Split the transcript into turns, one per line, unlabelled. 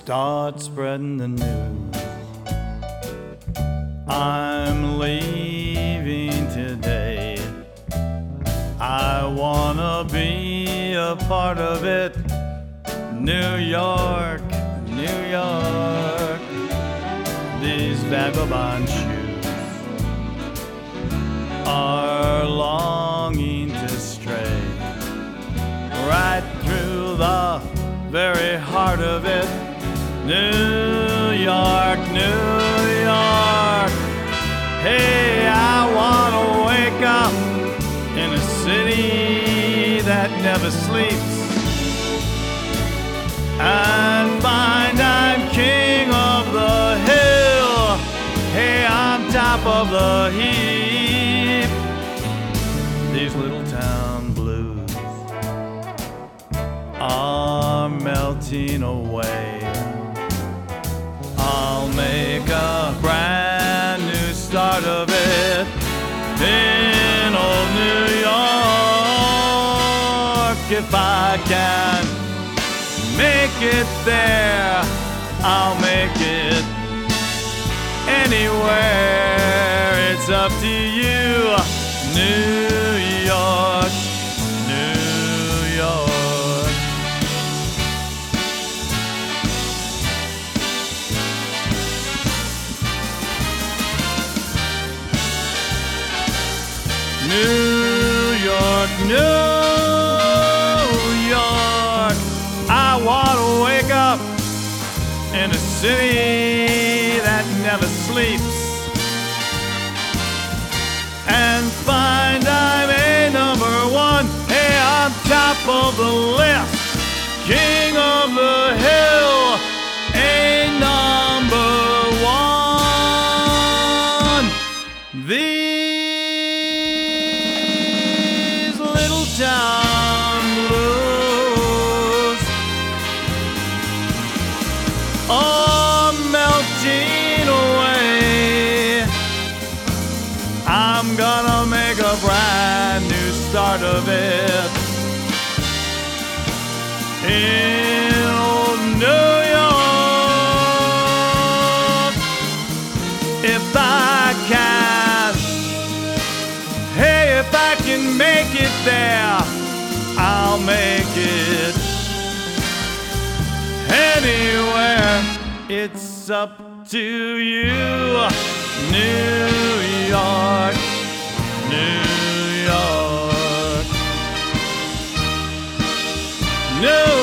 Start spreading the news. I'm leaving today. I wanna be a part of it. New York, New York. These vagabond shoes are longing to stray right through the very heart of it. New York, New York. Hey, I wanna wake up in a city that never sleeps and find I'm king of the hill. Hey, I'm top of the heap. These little town blues are melting away. I'll make a brand new start of it in old New York. If I can make it there, I'll make it anywhere. It's up to you. New York, New York. New York, New York. I wanna wake up in a city that never sleeps and find I'm a number one. Hey, I'm top of the list, king of the hill, a number one. These little town blues are melting away. I'm gonna make a brand new start of it in old New York. If I can, hey, if I can make it there, I'll make it anywhere. It's up to you. New York, New York, New